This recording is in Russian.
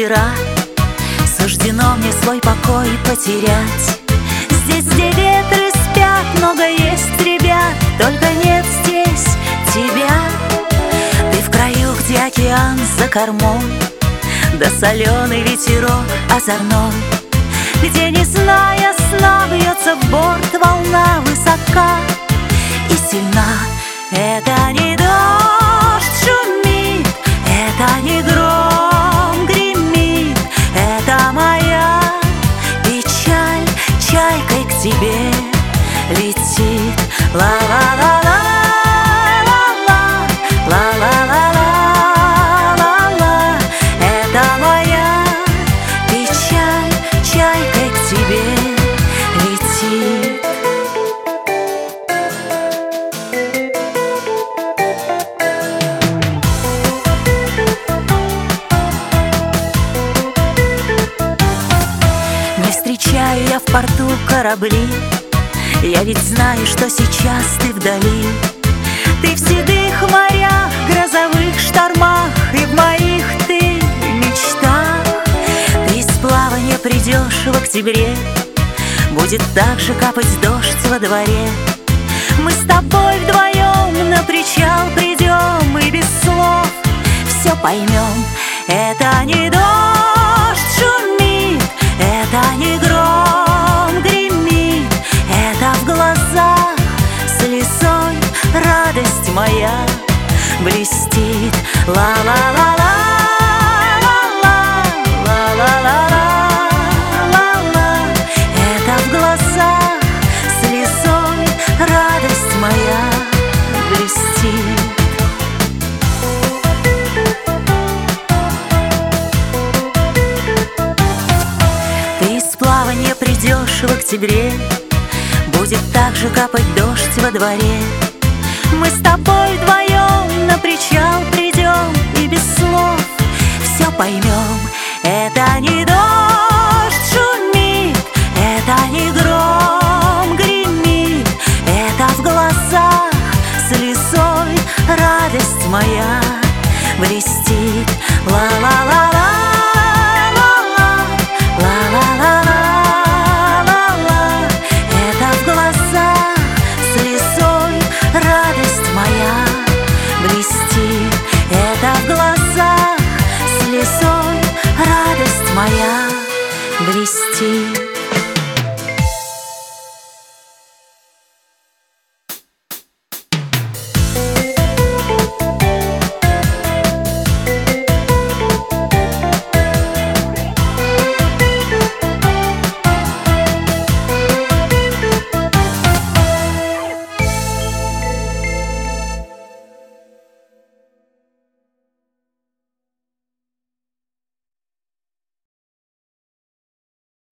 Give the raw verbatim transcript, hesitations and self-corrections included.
вечера суждено мне свой покой потерять. Здесь, где ветры спят, много есть ребят, только нет здесь тебя. Ты в краю, где океан за кормой, да соленый ветерок озорной, где, не зная сна, бьется в борт волна высока и сильна. Это не дождь шумит, это не гром гремит, это моя печаль чайкой к тебе летит. Ла-ла-ла-ла, ла-ла, ла-ла-ла-ла-ла-ла. Это моя печаль чайкой к тебе летит. Не встречаю я в порту корабли, я ведь знаю, что сейчас ты вдали. Ты в седых морях, грозовых штормах, и в моих ты мечтах. Ты из плавания придешь в октябре, будет так же капать дождь во дворе. Мы с тобой вдвоем на причал придем и без слов все поймем. Это не дождь шумит, это не гром гремит, это в глазах слезой радость моя блестит. Ла-ла-ла-ла, ла-ла, ла-ла-ла-ла-ла. Это в глазах слезой радость моя блестит. Не придешь в октябре, будет так же капать дождь во дворе. Мы с тобой вдвоем на причал придем и без слов все поймем. Это не дождь шумит, это не гром гремит, это в глазах слезой радость моя блестит. Ла-ла-ла-ла, это в глазах слезой радость моя блестит.